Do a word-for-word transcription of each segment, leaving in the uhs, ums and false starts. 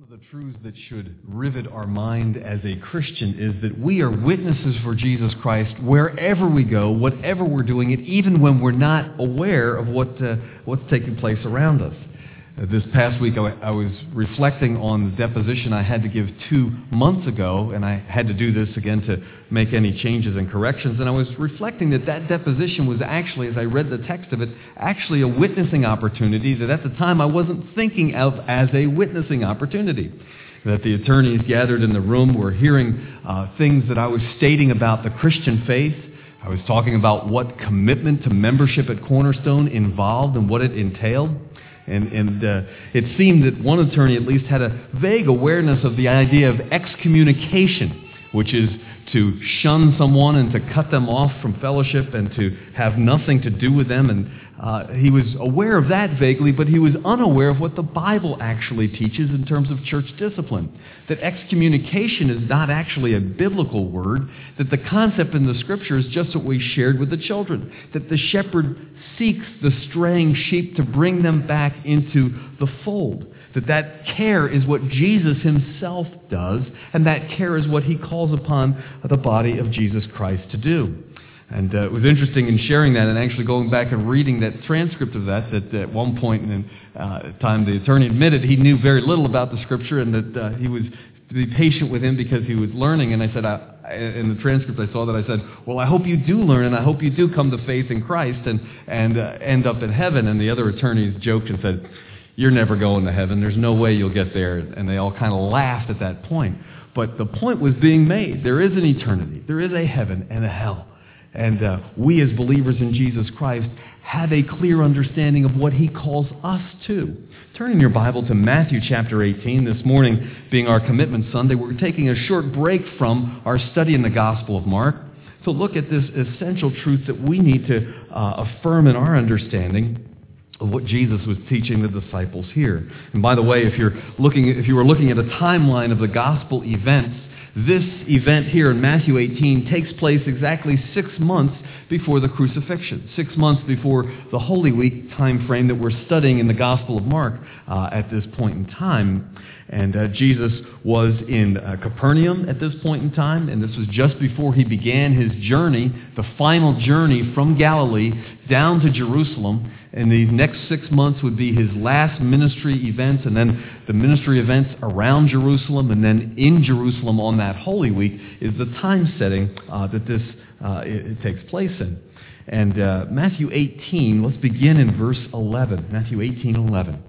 The truths that should rivet our mind as a Christian is that we are witnesses for Jesus Christ wherever we go, whatever we're doing, and even when we're not aware of what uh, what's taking place around us. Uh, this past week, I, I was reflecting on the deposition I had to give two months ago, and I had to do this again to make any changes and corrections, and I was reflecting that that deposition was actually, as I read the text of it, actually a witnessing opportunity that at the time I wasn't thinking of as a witnessing opportunity. That the attorneys gathered in the room were hearing uh, things that I was stating about the Christian faith. I was talking about what commitment to membership at Cornerstone involved and what it entailed. And, and uh, it seemed that one attorney at least had a vague awareness of the idea of excommunication, which is to shun someone and to cut them off from fellowship and to have nothing to do with them. And uh, he was aware of that vaguely, but he was unaware of what the Bible actually teaches in terms of church discipline. That excommunication is not actually a biblical word, that the concept in the Scripture is just what we shared with the children, that the shepherd seeks the straying sheep to bring them back into the fold. That that care is what Jesus himself does, and that care is what he calls upon the body of Jesus Christ to do. And uh, it was interesting in sharing that and actually going back and reading that transcript of that, that at one point in uh, time the attorney admitted he knew very little about the Scripture and that uh, he was to be patient with him because he was learning. And I said, I, in the transcript I saw that, I said, well, I hope you do learn and I hope you do come to faith in Christ and, and uh, end up in heaven. And the other attorneys joked and said, you're never going to heaven. There's no way you'll get there. And they all kind of laughed at that point. But the point was being made. There is an eternity. There is a heaven and a hell. And uh, we as believers in Jesus Christ have a clear understanding of what he calls us to. Turn in your Bible to Matthew chapter eighteen. This morning, being our Commitment Sunday, we're taking a short break from our study in the Gospel of Mark to look at this essential truth that we need to uh, affirm in our understanding of what Jesus was teaching the disciples here. And by the way, if you're looking, if you were looking at a timeline of the gospel events, this event here in Matthew eighteen takes place exactly six months before the crucifixion, six months before the Holy Week time frame that we're studying in the Gospel of Mark uh, at this point in time. And uh, Jesus was in uh, Capernaum at this point in time, and this was just before he began his journey, the final journey from Galilee down to Jerusalem. And these next six months would be his last ministry events, and then the ministry events around Jerusalem, and then in Jerusalem on that Holy Week is the time setting uh, that this uh, it, it takes place in. And uh, Matthew eighteen, let's begin in verse eleven. Matthew eighteen eleven.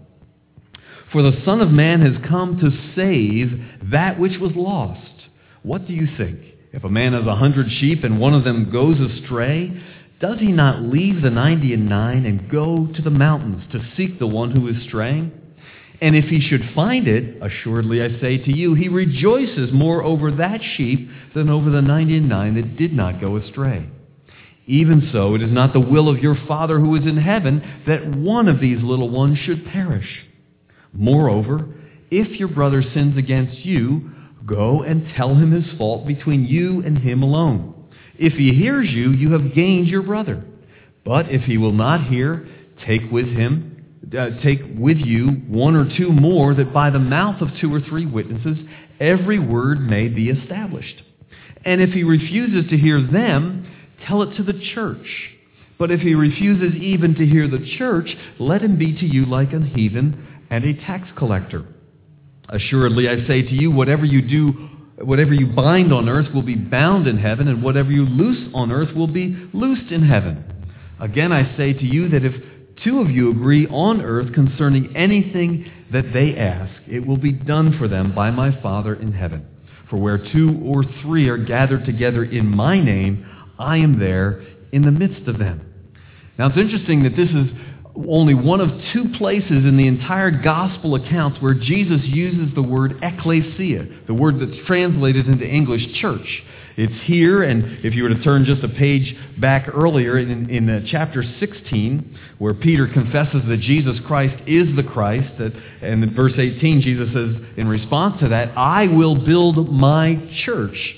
For the Son of Man has come to save that which was lost. What do you think? If a man has a hundred sheep and one of them goes astray, does he not leave the ninety and nine and go to the mountains to seek the one who is straying? And if he should find it, assuredly I say to you, he rejoices more over that sheep than over the ninety and nine that did not go astray. Even so, it is not the will of your Father who is in heaven that one of these little ones should perish. Moreover, if your brother sins against you, go and tell him his fault between you and him alone. If he hears you, you have gained your brother. But if he will not hear, take with him, uh, take with you one or two more, that by the mouth of two or three witnesses every word may be established. And if he refuses to hear them, tell it to the church. But if he refuses even to hear the church, let him be to you like a heathen and a tax collector. Assuredly, I say to you, whatever you do, whatever you bind on earth will be bound in heaven, and whatever you loose on earth will be loosed in heaven. Again, I say to you that if two of you agree on earth concerning anything that they ask, it will be done for them by my Father in heaven. For where two or three are gathered together in my name, I am there in the midst of them. Now, it's interesting that this is only one of two places in the entire gospel accounts where Jesus uses the word ecclesia, the word that's translated into English church. It's here, and if you were to turn just a page back earlier in, in uh, chapter sixteen, where Peter confesses that Jesus Christ is the Christ, that, and in verse eighteen, Jesus says, in response to that, I will build my church,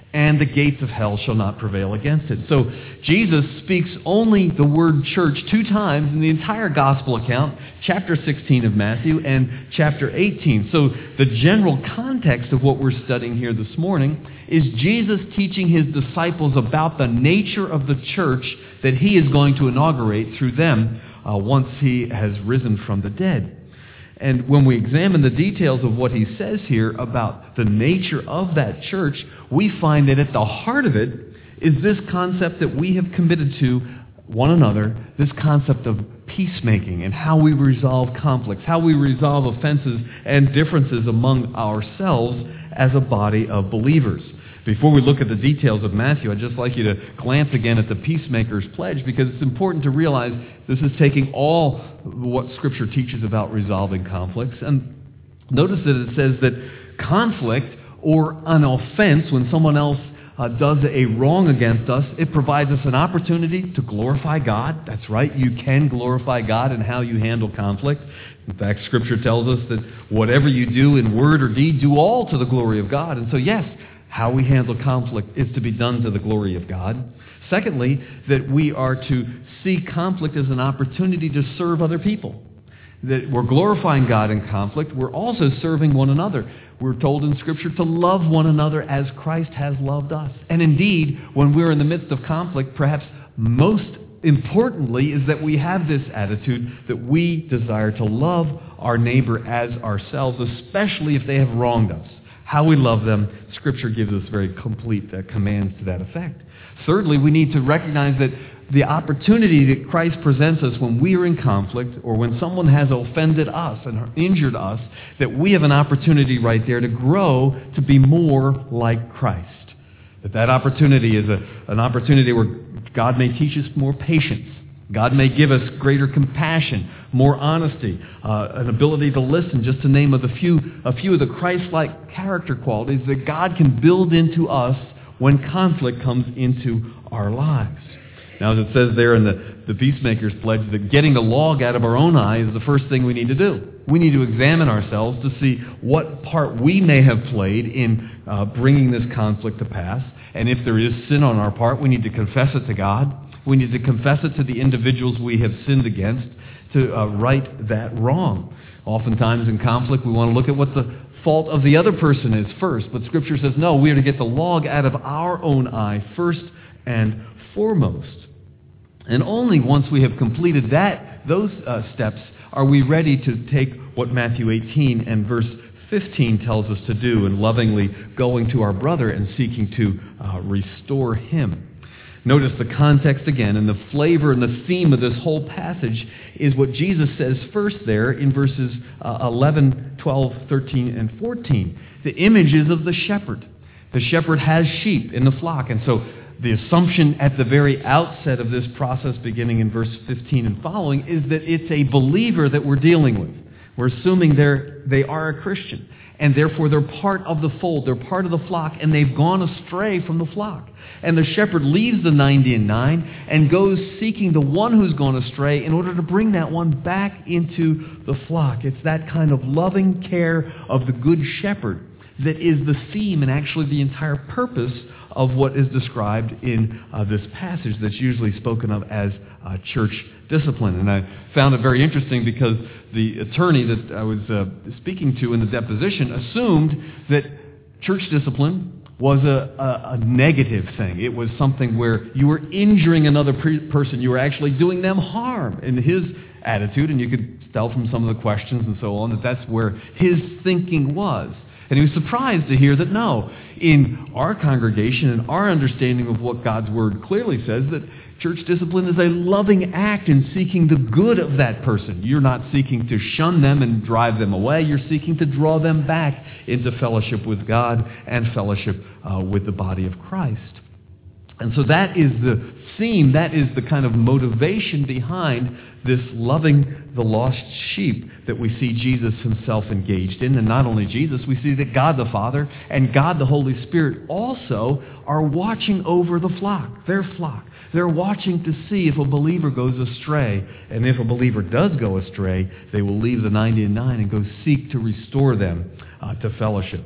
and the gates of hell shall not prevail against it. So Jesus speaks only the word church two times in the entire gospel account, chapter sixteen of Matthew and chapter eighteen. So the general context of what we're studying here this morning is Jesus teaching his disciples about the nature of the church that he is going to inaugurate through them uh, once he has risen from the dead. And when we examine the details of what he says here about the nature of that church, we find that at the heart of it is this concept that we have committed to one another, this concept of peacemaking and how we resolve conflicts, how we resolve offenses and differences among ourselves as a body of believers. Before we look at the details of Matthew, I'd just like you to glance again at the Peacemaker's Pledge, because it's important to realize this is taking all what Scripture teaches about resolving conflicts. And notice that it says that conflict or an offense, when someone else uh, does a wrong against us, it provides us an opportunity to glorify God. That's right, you can glorify God in how you handle conflict. In fact, Scripture tells us that whatever you do in word or deed, do all to the glory of God. And so, yes, how we handle conflict is to be done to the glory of God. Secondly, that we are to see conflict as an opportunity to serve other people. That we're glorifying God in conflict. We're also serving one another. We're told in Scripture to love one another as Christ has loved us. And indeed, when we're in the midst of conflict, perhaps most importantly is that we have this attitude that we desire to love our neighbor as ourselves, especially if they have wronged us. How we love them, Scripture gives us very complete uh, commands to that effect. Thirdly, we need to recognize that the opportunity that Christ presents us when we are in conflict or when someone has offended us and injured us, that we have an opportunity right there to grow to be more like Christ. That that opportunity is a, an opportunity where God may teach us more patience. God may give us greater compassion, more honesty, uh, an ability to listen, just to name of the few, a few of the Christ-like character qualities that God can build into us when conflict comes into our lives. Now, as it says there in the, the Peacemaker's Pledge, that getting the log out of our own eye is the first thing we need to do. We need to examine ourselves to see what part we may have played in uh, bringing this conflict to pass. And if there is sin on our part, we need to confess it to God. We need to confess it to the individuals we have sinned against to uh, right that wrong. Oftentimes in conflict, we want to look at what the fault of the other person is first. But Scripture says, no, we are to get the log out of our own eye first and foremost. And only once we have completed that, those uh, steps, are we ready to take what Matthew eighteen and verse fifteen tells us to do, and lovingly going to our brother and seeking to uh, restore him. Notice the context again, and the flavor and the theme of this whole passage is what Jesus says first there in verses uh, eleven, twelve, thirteen, and fourteen. The images of the shepherd. The shepherd has sheep in the flock, and so the assumption at the very outset of this process, beginning in verse fifteen and following, is that it's a believer that we're dealing with. We're assuming they're, they are a Christian, and therefore they're part of the fold, they're part of the flock, and they've gone astray from the flock. And the shepherd leaves the ninety and nine and goes seeking the one who's gone astray in order to bring that one back into the flock. It's that kind of loving care of the good shepherd that is the theme and actually the entire purpose of what is described in uh, this passage that's usually spoken of as uh, church discipline. And I found it very interesting because the attorney that I was uh, speaking to in the deposition assumed that church discipline was a, a, a negative thing. It was something where you were injuring another pre- person. You were actually doing them harm in his attitude, and you could tell from some of the questions and so on that that's where his thinking was. And he was surprised to hear that no, in our congregation and our understanding of what God's Word clearly says, that church discipline is a loving act in seeking the good of that person. You're not seeking to shun them and drive them away. You're seeking to draw them back into fellowship with God and fellowship uh, with the body of Christ. And so that is the theme, that is the kind of motivation behind this loving the lost sheep that we see Jesus himself engaged in. And not only Jesus, we see that God the Father and God the Holy Spirit also are watching over the flock, their flock. They're watching to see if a believer goes astray. And if a believer does go astray, they will leave the ninety and nine and go seek to restore them uh, to fellowship.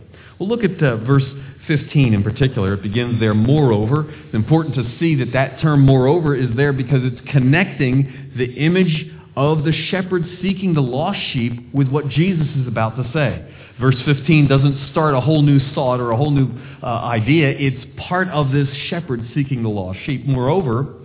Well, look at uh, verse fifteen in particular. It begins there, moreover. It's important to see that that term moreover is there because it's connecting the image of the shepherd seeking the lost sheep with what Jesus is about to say. Verse fifteen doesn't start a whole new thought or a whole new uh, idea. It's part of this shepherd seeking the lost sheep. Moreover,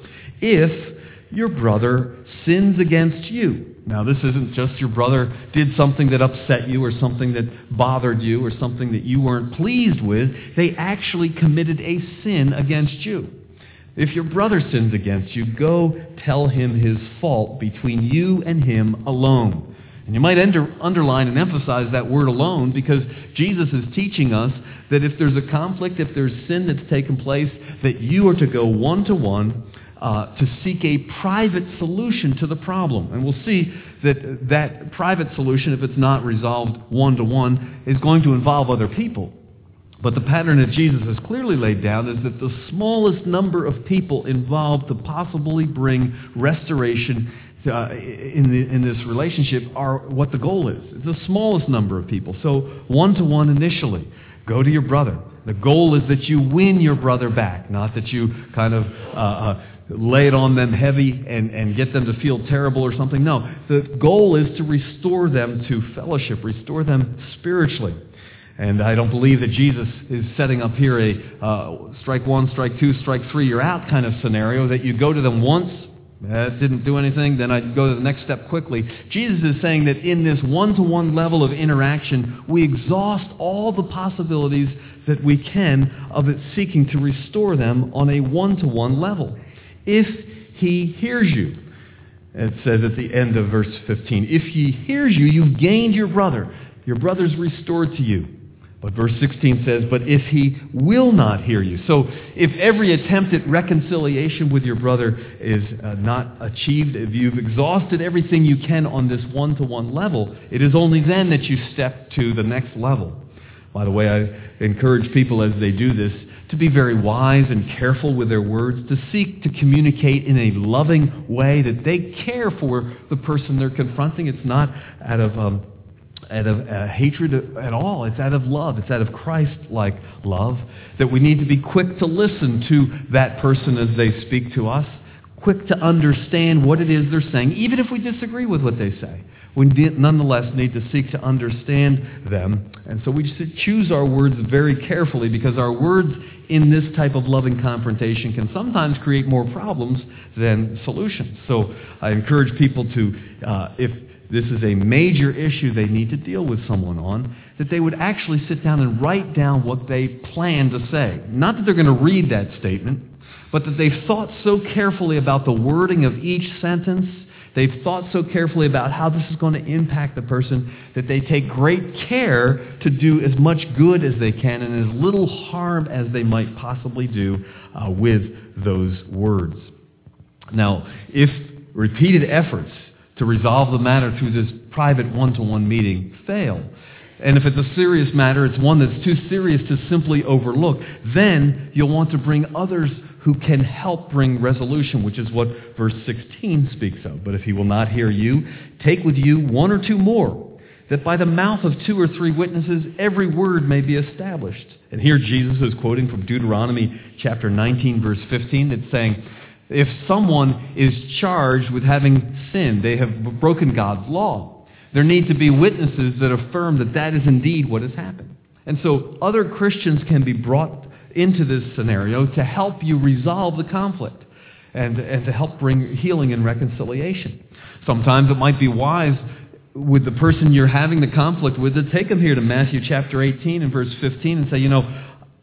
if your brother sins against you. Now, this isn't just your brother did something that upset you or something that bothered you or something that you weren't pleased with. They actually committed a sin against you. If your brother sins against you, go tell him his fault between you and him alone. And you might under, underline and emphasize that word alone because Jesus is teaching us that if there's a conflict, if there's sin that's taken place, that you are to go one-to-one uh, to seek a private solution to the problem. And we'll see that that private solution, if it's not resolved one-to-one, is going to involve other people. But the pattern that Jesus has clearly laid down is that the smallest number of people involved to possibly bring restoration uh, in, the, in this relationship are what the goal is. It's the smallest number of people. So one-to-one initially. Go to your brother. The goal is that you win your brother back, not that you kind of uh, uh, lay it on them heavy and, and get them to feel terrible or something. No, the goal is to restore them to fellowship, restore them spiritually. And I don't believe that Jesus is setting up here a uh, strike one, strike two, strike three, you're out kind of scenario, that you go to them once, that didn't do anything, then I go to the next step quickly. Jesus is saying that in this one-to-one level of interaction, we exhaust all the possibilities that we can of it seeking to restore them on a one-to-one level. If he hears you, it says at the end of verse fifteen, if he hears you, you've gained your brother. Your brother's restored to you. But verse sixteen says, but if he will not hear you. So if every attempt at reconciliation with your brother is uh, not achieved, if you've exhausted everything you can on this one-to-one level, it is only then that you step to the next level. By the way, I encourage people as they do this to be very wise and careful with their words, to seek to communicate in a loving way that they care for the person they're confronting. It's not out of... Um, out of uh, hatred at all. It's out of love. It's out of Christ-like love that we need to be quick to listen to that person as they speak to us, quick to understand what it is they're saying, even if we disagree with what they say. We nonetheless need to seek to understand them. And so we just choose our words very carefully because our words in this type of loving confrontation can sometimes create more problems than solutions. So I encourage people to, uh, if this is a major issue they need to deal with someone on, that they would actually sit down and write down what they plan to say. Not that they're going to read that statement, but that they've thought so carefully about the wording of each sentence, they've thought so carefully about how this is going to impact the person, that they take great care to do as much good as they can and as little harm as they might possibly do uh, with those words. Now, if repeated efforts to resolve the matter through this private one-to-one meeting fail, and if it's a serious matter, it's one that's too serious to simply overlook, then you'll want to bring others who can help bring resolution, which is what verse sixteen speaks of. But if he will not hear you, take with you one or two more, that by the mouth of two or three witnesses every word may be established. And here Jesus is quoting from Deuteronomy chapter nineteen, verse fifteen, that's saying, if someone is charged with having sinned, they have broken God's law, there need to be witnesses that affirm that that is indeed what has happened. And so other Christians can be brought into this scenario to help you resolve the conflict and, and to help bring healing and reconciliation. Sometimes it might be wise with the person you're having the conflict with to take them here to Matthew chapter eighteen and verse fifteen and say, you know,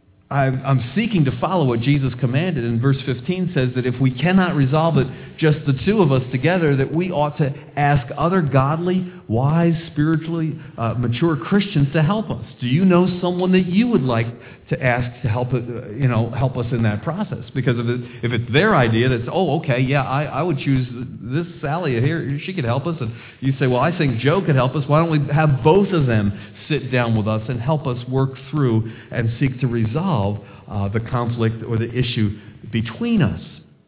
I'm seeking to follow what Jesus commanded. And verse fifteen says that if we cannot resolve it, just the two of us together, that we ought to ask other godly, wise, spiritually uh, mature Christians to help us. Do you know someone that you would like to ask to help, uh, you know, help us in that process? Because if, it, if it's their idea that's, oh, okay, yeah, I, I would choose this Sally here, she could help us. And you say, well, I think Joe could help us. Why don't we have both of them sit down with us and help us work through and seek to resolve uh, the conflict or the issue between us?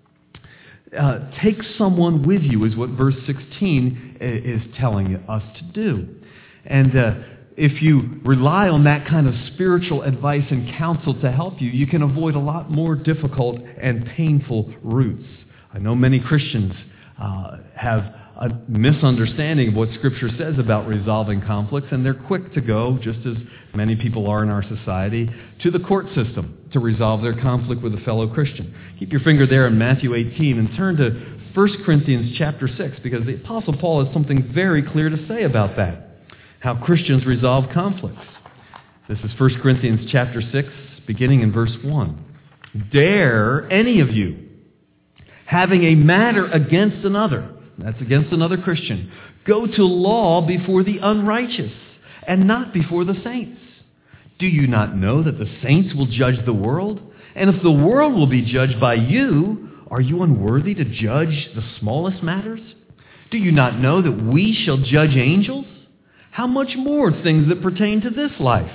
Uh, take someone with you is what verse sixteen is telling us to do. And uh, if you rely on that kind of spiritual advice and counsel to help you, you can avoid a lot more difficult and painful routes. I know many Christians uh, have a misunderstanding of what Scripture says about resolving conflicts, and they're quick to go, just as many people are in our society, to the court system to resolve their conflict with a fellow Christian. Keep your finger there in Matthew eighteen and turn to First Corinthians chapter six, because the Apostle Paul has something very clear to say about that, how Christians resolve conflicts. This is First Corinthians chapter six, beginning in verse one. Dare any of you, having a matter against another, that's against another Christian, go to law before the unrighteous and not before the saints. Do you not know that the saints will judge the world? And if the world will be judged by you, are you unworthy to judge the smallest matters? Do you not know that we shall judge angels? How much more things that pertain to this life?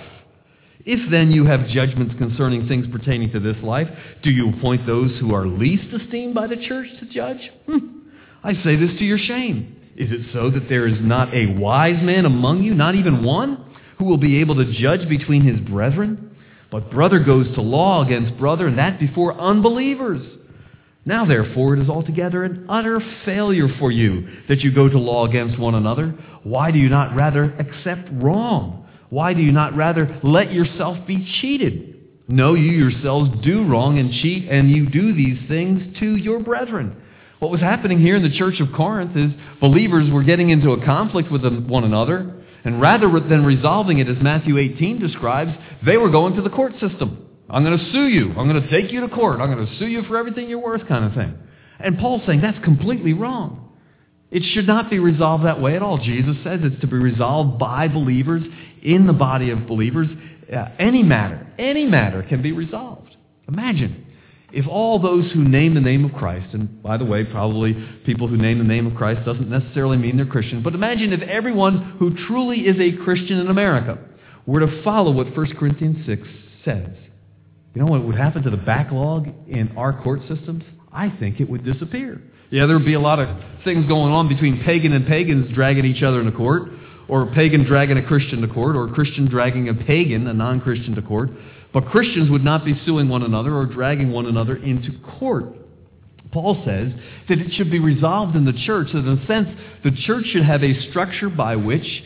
If then you have judgments concerning things pertaining to this life, do you appoint those who are least esteemed by the church to judge? Hm. I say this to your shame. Is it so that there is not a wise man among you, not even one, who will be able to judge between his brethren? But brother goes to law against brother, and that before unbelievers. Now therefore it is altogether an utter failure for you that you go to law against one another. Why do you not rather accept wrong? Why do you not rather let yourself be cheated? No, you yourselves do wrong and cheat, and you do these things to your brethren. What was happening here in the church of Corinth is believers were getting into a conflict with one another, and rather than resolving it, as Matthew eighteen describes, they were going to the court system. I'm going to sue you. I'm going to take you to court. I'm going to sue you for everything you're worth, kind of thing. And Paul's saying that's completely wrong. It should not be resolved that way at all. Jesus says it's to be resolved by believers in the body of believers. Uh, any matter, any matter can be resolved. Imagine if all those who name the name of Christ, and by the way, probably people who name the name of Christ doesn't necessarily mean they're Christian, but imagine if everyone who truly is a Christian in America were to follow what First Corinthians six says. You know what would happen to the backlog in our court systems? I think it would disappear. Yeah, there would be a lot of things going on between pagan and pagans dragging each other into court, or a pagan dragging a Christian to court, or a Christian dragging a pagan, a non-Christian, to court. But Christians would not be suing one another or dragging one another into court. Paul says that it should be resolved in the church, that in a sense, the church should have a structure by which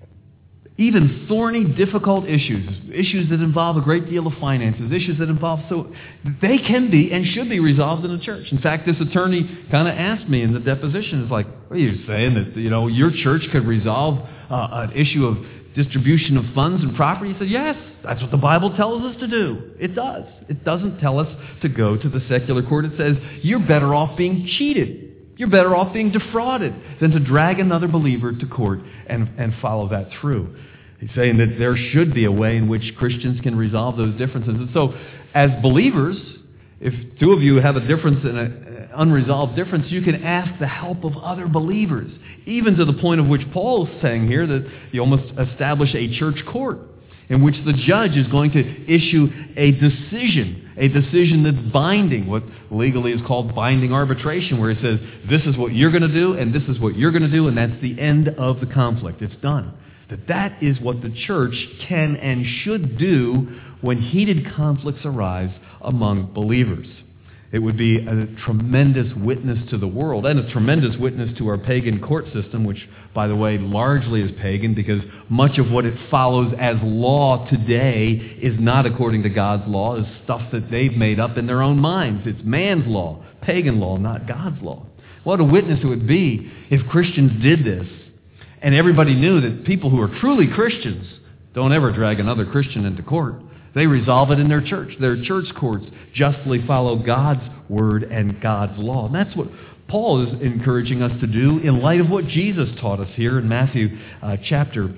even thorny, difficult issues, issues that involve a great deal of finances, issues that involve so, they can be and should be resolved in the church. In fact, this attorney kind of asked me in the deposition, it's like, what are you saying, that you know your church could resolve uh, an issue of distribution of funds and property? He said, yes, that's what the Bible tells us to do. It does. It doesn't tell us to go to the secular court. It says you're better off being cheated. You're better off being defrauded than to drag another believer to court and, and follow that through. He's saying that there should be a way in which Christians can resolve those differences. And so, as believers, if two of you have a difference and an unresolved difference, you can ask the help of other believers, even to the point of which Paul is saying here that you almost establish a church court in which the judge is going to issue a decision, a decision that's binding, what legally is called binding arbitration, where he says, this is what you're going to do, and this is what you're going to do, and that's the end of the conflict. It's done. That that is what the church can and should do when heated conflicts arise among believers. It would be a tremendous witness to the world and a tremendous witness to our pagan court system, which, by the way, largely is pagan because much of what it follows as law today is not according to God's law. It's stuff that they've made up in their own minds. It's man's law, pagan law, not God's law. What a witness it would be if Christians did this and everybody knew that people who are truly Christians don't ever drag another Christian into court. They resolve it in their church. Their church courts justly follow God's word and God's law. And that's what Paul is encouraging us to do in light of what Jesus taught us here in Matthew uh, chapter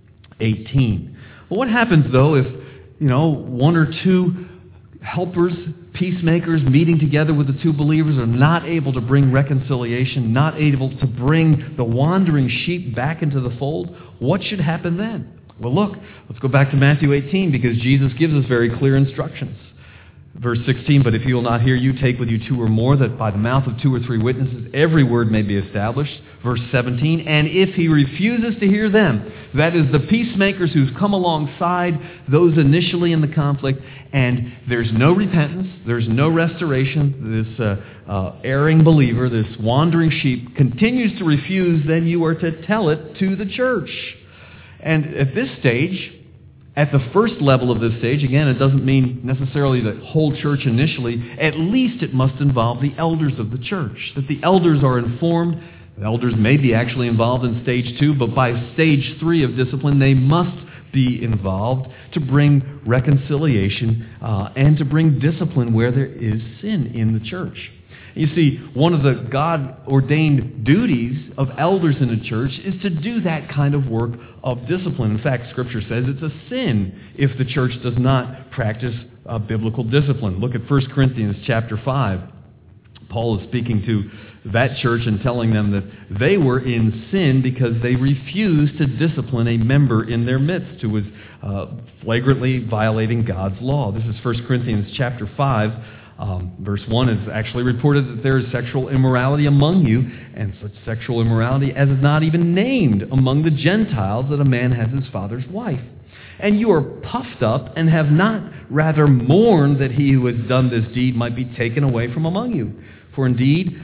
eighteen. Well, what happens, though, if, you know, one or two helpers, peacemakers, meeting together with the two believers are not able to bring reconciliation, not able to bring the wandering sheep back into the fold? What should happen then? Well, look, let's go back to Matthew eighteen because Jesus gives us very clear instructions. Verse sixteen, but if he will not hear you, take with you two or more, that by the mouth of two or three witnesses every word may be established. Verse seventeen, and if he refuses to hear them, that is the peacemakers who've come alongside those initially in the conflict, and there's no repentance, there's no restoration, this uh, uh, erring believer, this wandering sheep continues to refuse, then you are to tell it to the church. And at this stage, at the first level of this stage, again, it doesn't mean necessarily the whole church initially, at least it must involve the elders of the church, that the elders are informed. The elders may be actually involved in stage two, but by stage three of discipline, they must be involved to bring reconciliation uh, and to bring discipline where there is sin in the church. You see, one of the God-ordained duties of elders in a church is to do that kind of work of discipline. In fact, Scripture says it's a sin if the church does not practice uh, biblical discipline. Look at First Corinthians chapter five. Paul is speaking to that church and telling them that they were in sin because they refused to discipline a member in their midst who was uh, flagrantly violating God's law. This is First Corinthians chapter five. Um, verse one is actually reported that there is sexual immorality among you, and such sexual immorality as is not even named among the Gentiles, that a man has his father's wife. And you are puffed up and have not rather mourned that he who has done this deed might be taken away from among you. For indeed,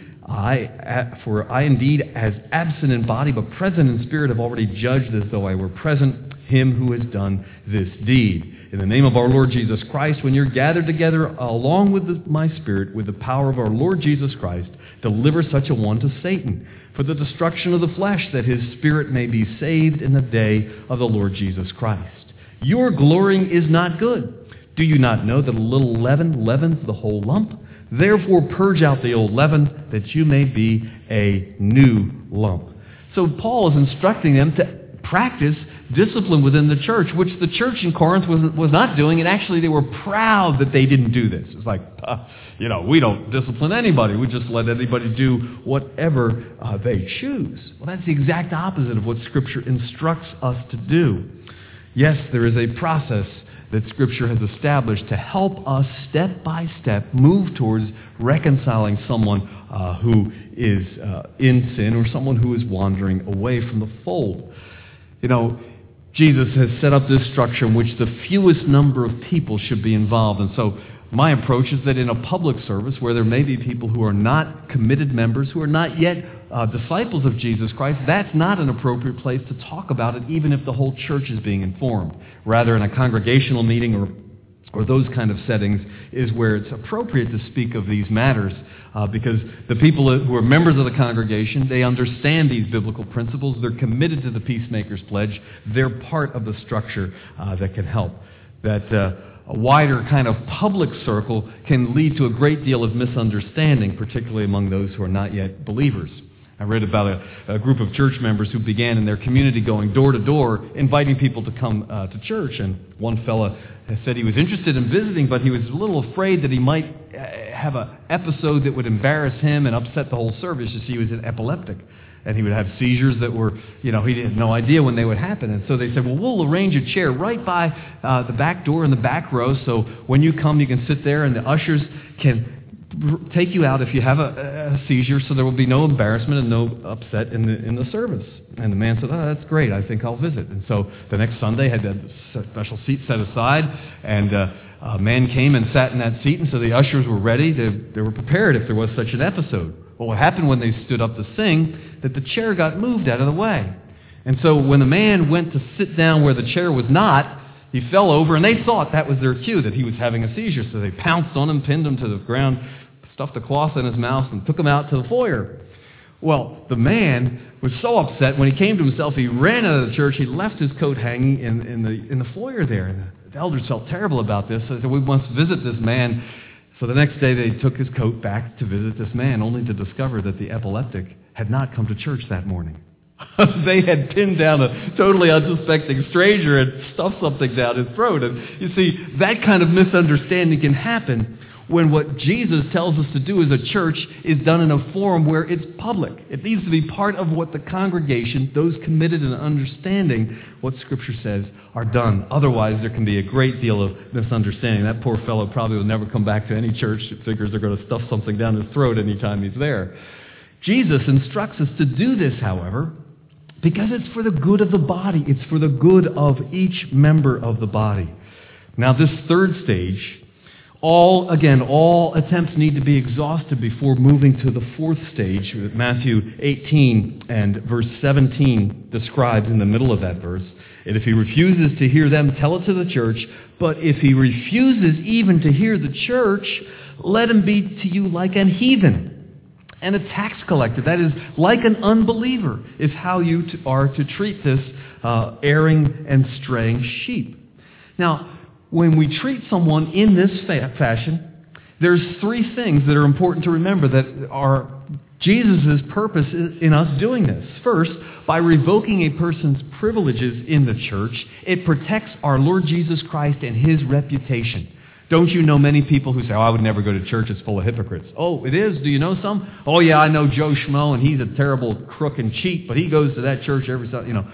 I, for I indeed, as absent in body but present in spirit, have already judged as though I were present him who has done this deed. In the name of our Lord Jesus Christ, when you're gathered together along with the, my Spirit, with the power of our Lord Jesus Christ, deliver such a one to Satan, for the destruction of the flesh, that his spirit may be saved in the day of the Lord Jesus Christ. Your glorying is not good. Do you not know that a little leaven leavens the whole lump? Therefore purge out the old leaven, that you may be a new lump. So Paul is instructing them to practice discipline within the church, which the church in Corinth was, was not doing, and actually they were proud that they didn't do this. It's like, uh, you know, we don't discipline anybody. We just let anybody do whatever uh, they choose. Well, that's the exact opposite of what Scripture instructs us to do. Yes, there is a process that Scripture has established to help us step by step move towards reconciling someone uh, who is uh, in sin or someone who is wandering away from the fold. You know, Jesus has set up this structure in which the fewest number of people should be involved. And so my approach is that in a public service where there may be people who are not committed members, who are not yet uh, disciples of Jesus Christ, that's not an appropriate place to talk about it, even if the whole church is being informed. Rather, in a congregational meeting or or those kind of settings is where it's appropriate to speak of these matters, uh, because the people who are members of the congregation, they understand these biblical principles, they're committed to the Peacemaker's Pledge, they're part of the structure uh, that can help. That uh, a wider kind of public circle can lead to a great deal of misunderstanding, particularly among those who are not yet believers. I read about a, a group of church members who began in their community going door to door, inviting people to come uh, to church. And one fella said he was interested in visiting, but he was a little afraid that he might uh, have an episode that would embarrass him and upset the whole service. You see, he was an epileptic. And he would have seizures that were, you know, he had no idea when they would happen. And so they said, well, we'll arrange a chair right by uh, the back door in the back row, so when you come, you can sit there and the ushers can take you out if you have a, a seizure, so there will be no embarrassment and no upset in the in the service. And the man said, oh, that's great, I think I'll visit. And so the next Sunday had a special seat set aside, and uh, a man came and sat in that seat, and so the ushers were ready, they, they were prepared if there was such an episode. Well, what happened when they stood up to sing, that the chair got moved out of the way. And so when the man went to sit down where the chair was not, he fell over, and they thought that was their cue, that he was having a seizure. So they pounced on him, pinned him to the ground, stuffed a cloth in his mouth, and took him out to the foyer. Well, the man was so upset, when he came to himself, he ran out of the church. He left his coat hanging in, in, the, in the foyer there. And the elders felt terrible about this. So they said, we must visit this man. So the next day they took his coat back to visit this man, only to discover that the epileptic had not come to church that morning. They had pinned down a totally unsuspecting stranger and stuffed something down his throat. And you see, that kind of misunderstanding can happen when what Jesus tells us to do as a church is done in a forum where it's public. It needs to be part of what the congregation, those committed and understanding what Scripture says, are done. Otherwise, there can be a great deal of misunderstanding. That poor fellow probably will never come back to any church. He figures they're going to stuff something down his throat anytime he's there. Jesus instructs us to do this, however, because it's for the good of the body. It's for the good of each member of the body. Now, this third stage, all, again, all attempts need to be exhausted before moving to the fourth stage that Matthew eighteen and verse seventeen describes in the middle of that verse. And if he refuses to hear them, tell it to the church. But if he refuses even to hear the church, let him be to you like an heathen and a tax collector. That is, like an unbeliever, is how you t- are to treat this uh, erring and straying sheep. Now, when we treat someone in this fa- fashion, there's three things that are important to remember that are Jesus' purpose in us doing this. First, by revoking a person's privileges in the church, it protects our Lord Jesus Christ and His reputation. Don't you know many people who say, oh, I would never go to church, it's full of hypocrites. Oh, it is? Do you know some? Oh, yeah, I know Joe Schmo, and he's a terrible crook and cheat, but he goes to that church every Sunday, you know,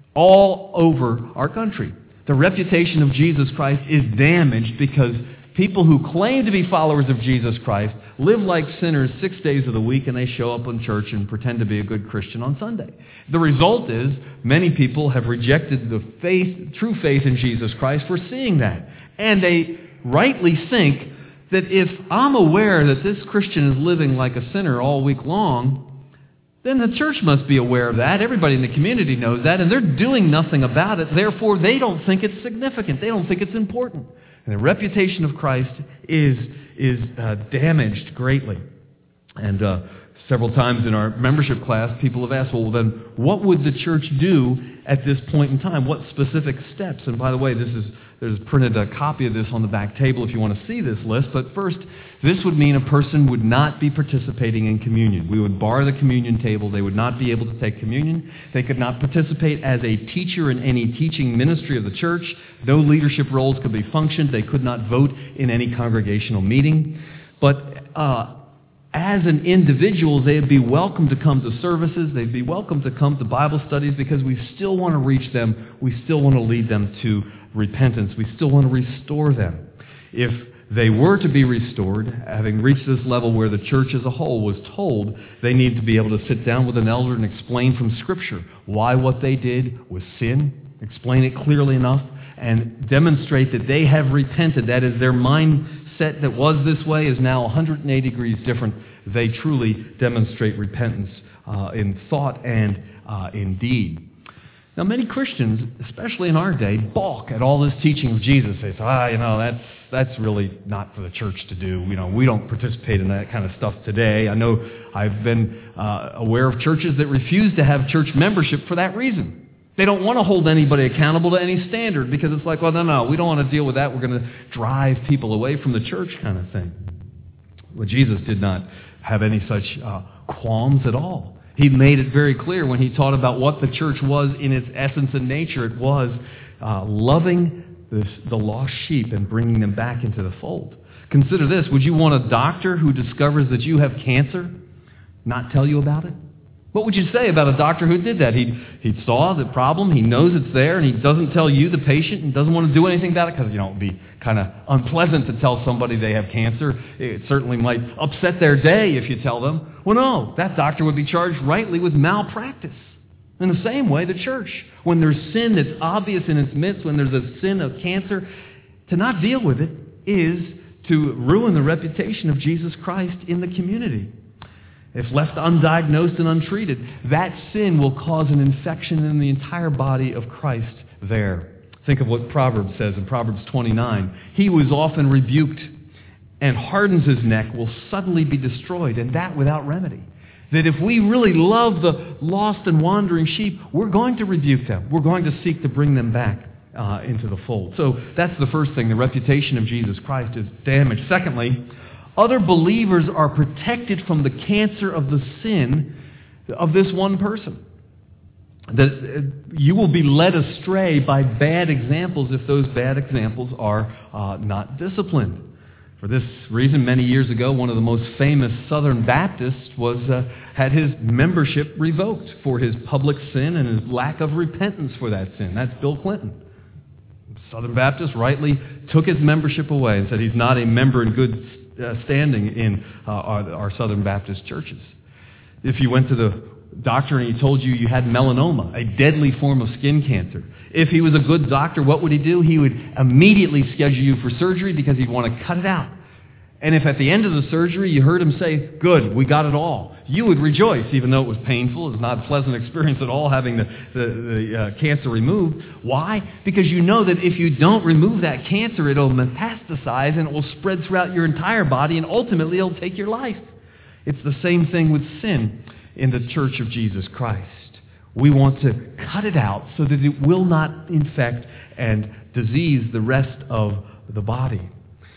all over our country. The reputation of Jesus Christ is damaged because people who claim to be followers of Jesus Christ live like sinners six days of the week, and they show up in church and pretend to be a good Christian on Sunday. The result is many people have rejected the faith, true faith in Jesus Christ for seeing that. And they rightly think that if I'm aware that this Christian is living like a sinner all week long, then the church must be aware of that. Everybody in the community knows that, and they're doing nothing about it. Therefore, they don't think it's significant. They don't think it's important. And the reputation of Christ is, is uh, damaged greatly. And uh, several times in our membership class, people have asked, well, then what would the church do at this point in time? What specific steps? And by the way, this is there's printed a copy of this on the back table if you want to see this list. But first, this would mean a person would not be participating in communion. We would bar the communion table. They would not be able to take communion. They could not participate as a teacher in any teaching ministry of the church. No leadership roles could be functioned. They could not vote in any congregational meeting. But uh, as an individual, they'd be welcome to come to services. They'd be welcome to come to Bible studies because we still want to reach them. We still want to lead them to repentance. We still want to restore them. If they were to be restored, having reached this level where the church as a whole was told they need to be able to sit down with an elder and explain from Scripture why what they did was sin, explain it clearly enough, and demonstrate that they have repented. That is, their mindset that was this way is now one hundred eighty degrees different. They truly demonstrate repentance uh, in thought and uh, in deed. Now, many Christians, especially in our day, balk at all this teaching of Jesus. They say, ah, you know, that's that's really not for the church to do. You know, we don't participate in that kind of stuff today. I know I've been uh, aware of churches that refuse to have church membership for that reason. They don't want to hold anybody accountable to any standard because it's like, well, no, no, we don't want to deal with that. We're going to drive people away from the church kind of thing. Well, Jesus did not have any such uh, qualms at all. He made it very clear when he taught about what the church was in its essence and nature. It was uh, loving this, the lost sheep and bringing them back into the fold. Consider this. Would you want a doctor who discovers that you have cancer not tell you about it? What would you say about a doctor who did that? He he saw the problem, he knows it's there, and he doesn't tell you, the patient, and doesn't want to do anything about it because, you know, it would be kind of unpleasant to tell somebody they have cancer. It certainly might upset their day if you tell them. Well, no, that doctor would be charged rightly with malpractice. In the same way, the church, when there's sin that's obvious in its midst, when there's a sin of cancer, to not deal with it is to ruin the reputation of Jesus Christ in the community. If left undiagnosed and untreated, that sin will cause an infection in the entire body of Christ there. Think of what Proverbs says in Proverbs twenty-nine. He who is often rebuked and hardens his neck will suddenly be destroyed, and that without remedy. That if we really love the lost and wandering sheep, we're going to rebuke them. We're going to seek to bring them back uh, into the fold. So that's the first thing. The reputation of Jesus Christ is damaged. Secondly, other believers are protected from the cancer of the sin of this one person. That you will be led astray by bad examples if those bad examples are uh, not disciplined. For this reason, many years ago, one of the most famous Southern Baptists was uh, had his membership revoked for his public sin and his lack of repentance for that sin. That's Bill Clinton. Southern Baptist rightly took his membership away and said he's not a member in good uh, standing in uh, our, our Southern Baptist churches. If you went to the doctor and he told you you had melanoma, a deadly form of skin cancer, if he was a good doctor, what would he do? He would immediately schedule you for surgery because he'd want to cut it out. And if at the end of the surgery you heard him say, "Good, we got it all," you would rejoice, even though it was painful. It was not a pleasant experience at all having the, the, the uh, cancer removed. Why? Because you know that if you don't remove that cancer, it'll metastasize and it will spread throughout your entire body and ultimately it'll take your life. It's the same thing with sin in the Church of Jesus Christ. We want to cut it out so that it will not infect and disease the rest of the body.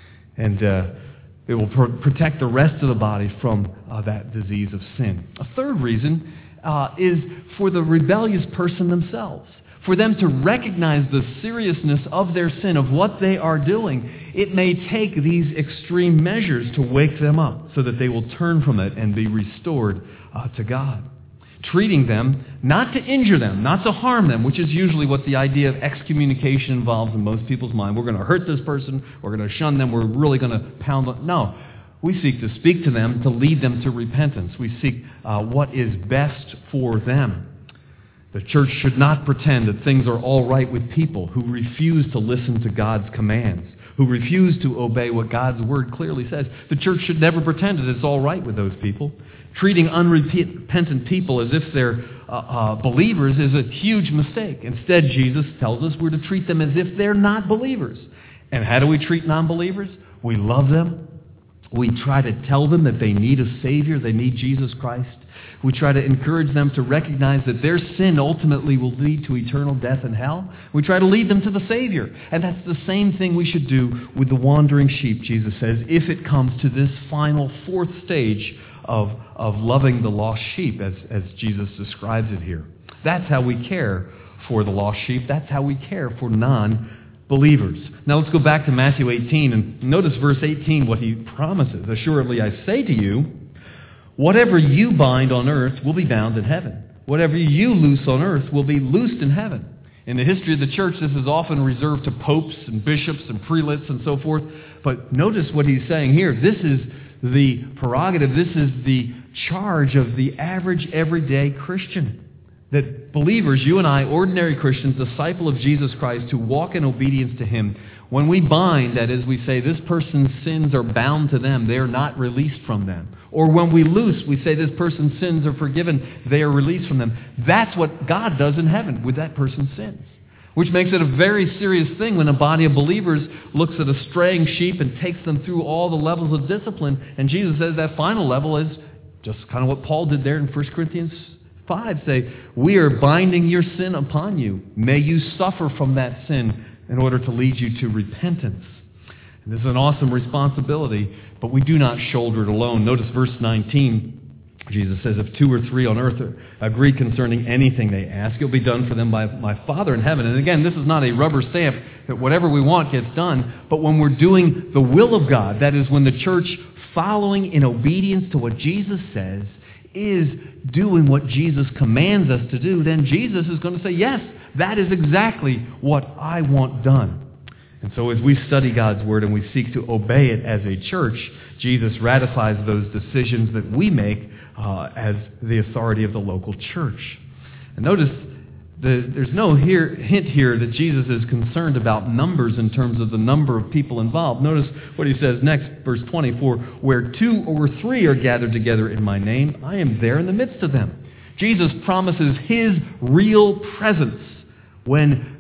And uh, it will pr- protect the rest of the body from uh, that disease of sin. A third reason uh, is for the rebellious person themselves. For them to recognize the seriousness of their sin, of what they are doing, it may take these extreme measures to wake them up so that they will turn from it and be restored uh, to God. Treating them not to injure them, not to harm them, which is usually what the idea of excommunication involves in most people's mind. We're going to hurt this person, we're going to shun them, we're really going to pound them. No, we seek to speak to them, to lead them to repentance. We seek uh, what is best for them. The church should not pretend that things are all right with people who refuse to listen to God's commands, who refuse to obey what God's Word clearly says. The church should never pretend that it's all right with those people. Treating unrepentant people as if they're uh, uh, believers is a huge mistake. Instead, Jesus tells us we're to treat them as if they're not believers. And how do we treat non-believers? We love them. We try to tell them that they need a Savior, they need Jesus Christ. We try to encourage them to recognize that their sin ultimately will lead to eternal death and hell. We try to lead them to the Savior. And that's the same thing we should do with the wandering sheep, Jesus says, if it comes to this final fourth stage of, of loving the lost sheep, as, as Jesus describes it here. That's how we care for the lost sheep. That's how we care for non-believers. Now let's go back to Matthew eighteen and notice verse eighteen, what he promises. Assuredly, I say to you, whatever you bind on earth will be bound in heaven. Whatever you loose on earth will be loosed in heaven. In the history of the church, this is often reserved to popes and bishops and prelates and so forth. But notice what he's saying here. This is the prerogative, this is the charge of the average, everyday Christian. That believers, you and I, ordinary Christians, disciple of Jesus Christ, who walk in obedience to Him, when we bind, that is, we say this person's sins are bound to them, they are not released from them. Or when we loose, we say this person's sins are forgiven, they are released from them. That's what God does in heaven with that person's sins. Which makes it a very serious thing when a body of believers looks at a straying sheep and takes them through all the levels of discipline. And Jesus says that final level is just kind of what Paul did there in First Corinthians five. Say, we are binding your sin upon you. May you suffer from that sin in order to lead you to repentance. And this is an awesome responsibility, but we do not shoulder it alone. Notice verse nineteen. Jesus says, if two or three on earth agree concerning anything they ask, it'll be done for them by my Father in heaven. And again, this is not a rubber stamp that whatever we want gets done, but when we're doing the will of God, that is when the church, following in obedience to what Jesus says, is doing what Jesus commands us to do, then Jesus is going to say, yes, that is exactly what I want done. And so as we study God's Word and we seek to obey it as a church, Jesus ratifies those decisions that we make uh, as the authority of the local church. And notice the, there's no here, hint here that Jesus is concerned about numbers in terms of the number of people involved. Notice what he says next, verse twenty-four, where two or three are gathered together in my name, I am there in the midst of them. Jesus promises His real presence when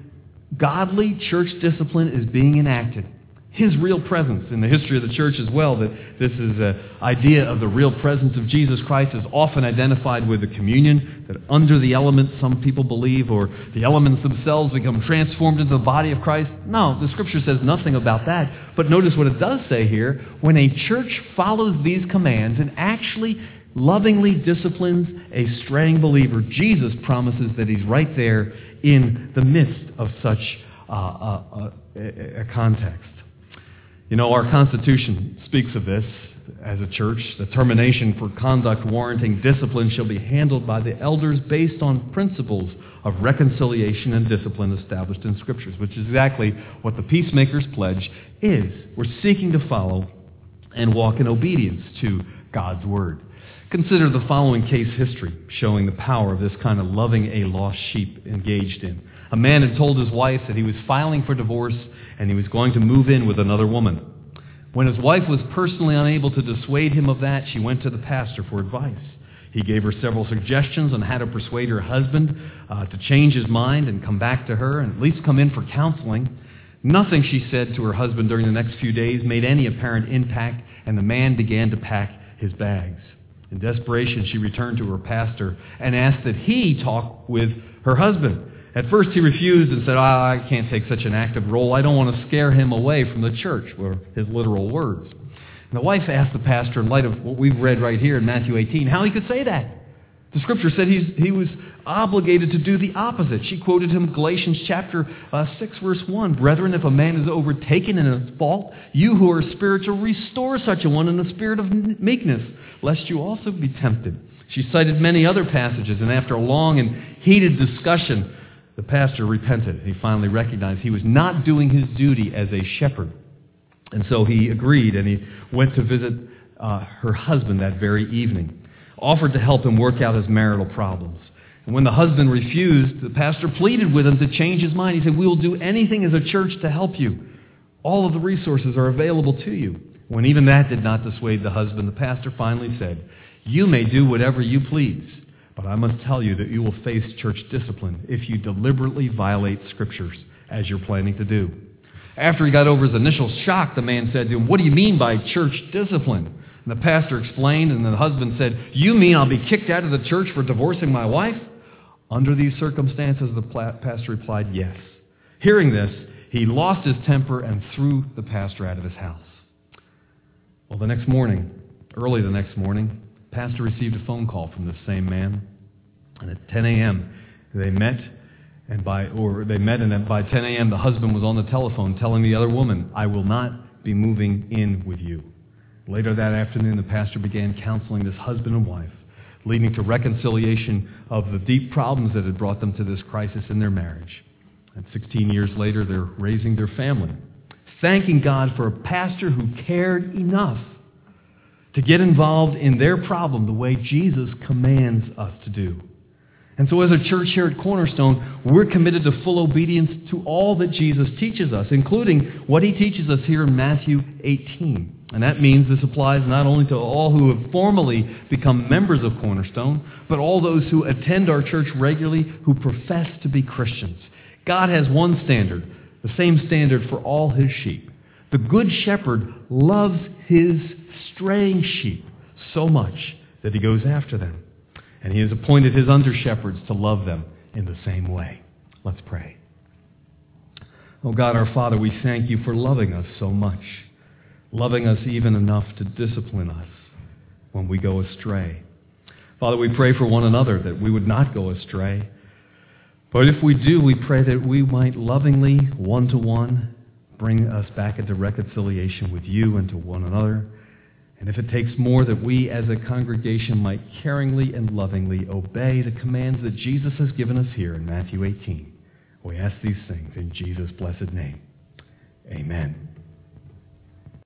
godly church discipline is being enacted. His real presence in the history of the church as well, that this is an idea of the real presence of Jesus Christ is often identified with the communion, that under the elements some people believe, or the elements themselves become transformed into the body of Christ. No, the Scripture says nothing about that. But notice what it does say here. When a church follows these commands and actually lovingly disciplines a straying believer, Jesus promises that He's right there in the midst of such uh, uh, uh, a context. You know, our Constitution speaks of this as a church. The termination for conduct warranting discipline shall be handled by the elders based on principles of reconciliation and discipline established in Scriptures, which is exactly what the Peacemakers Pledge is. We're seeking to follow and walk in obedience to God's Word. Consider the following case history showing the power of this kind of loving a lost sheep engaged in. A man had told his wife that he was filing for divorce and he was going to move in with another woman. When his wife was personally unable to dissuade him of that, she went to the pastor for advice. He gave her several suggestions on how to persuade her husband uh, to change his mind and come back to her and at least come in for counseling. Nothing she said to her husband during the next few days made any apparent impact, and the man began to pack his bags. In desperation, she returned to her pastor and asked that he talk with her husband. At first, he refused and said, oh, I can't take such an active role. I don't want to scare him away from the church, were his literal words. And the wife asked the pastor, in light of what we've read right here in Matthew eighteen, how he could say that. The Scripture said he's, he was obligated to do the opposite. She quoted him Galatians chapter uh, six, verse one. Brethren, if a man is overtaken in a fault, you who are spiritual, restore such a one in a spirit of meekness, lest you also be tempted. She cited many other passages, and after a long and heated discussion, the pastor repented. He finally recognized he was not doing his duty as a shepherd. And so he agreed, and he went to visit uh, her husband that very evening, offered to help him work out his marital problems. And when the husband refused, the pastor pleaded with him to change his mind. He said, we will do anything as a church to help you. All of the resources are available to you. When even that did not dissuade the husband, the pastor finally said, you may do whatever you please, but I must tell you that you will face church discipline if you deliberately violate Scriptures, as you're planning to do. After he got over his initial shock, the man said to him, what do you mean by church discipline? And the pastor explained, and the husband said, you mean I'll be kicked out of the church for divorcing my wife? Under these circumstances, the pastor replied, yes. Hearing this, he lost his temper and threw the pastor out of his house. Well, the next morning, early the next morning, the pastor received a phone call from this same man. And at ten a.m., they met, and by or they met, and by ten a.m., the husband was on the telephone telling the other woman, I will not be moving in with you. Later that afternoon, the pastor began counseling this husband and wife, leading to reconciliation of the deep problems that had brought them to this crisis in their marriage. And sixteen years later, they're raising their family, thanking God for a pastor who cared enough to get involved in their problem the way Jesus commands us to do. And so as a church here at Cornerstone, we're committed to full obedience to all that Jesus teaches us, including what he teaches us here in Matthew eighteen. And that means this applies not only to all who have formally become members of Cornerstone, but all those who attend our church regularly who profess to be Christians. God has one standard, the same standard for all his sheep. The good shepherd loves his straying sheep so much that he goes after them. And he has appointed his under-shepherds to love them in the same way. Let's pray. Oh God, our Father, we thank you for loving us so much, loving us even enough to discipline us when we go astray. Father, we pray for one another that we would not go astray. But if we do, we pray that we might lovingly, one-to-one, bring us back into reconciliation with you and to one another. And if it takes more, that we as a congregation might caringly and lovingly obey the commands that Jesus has given us here in Matthew eighteen. We ask these things in Jesus' blessed name. Amen.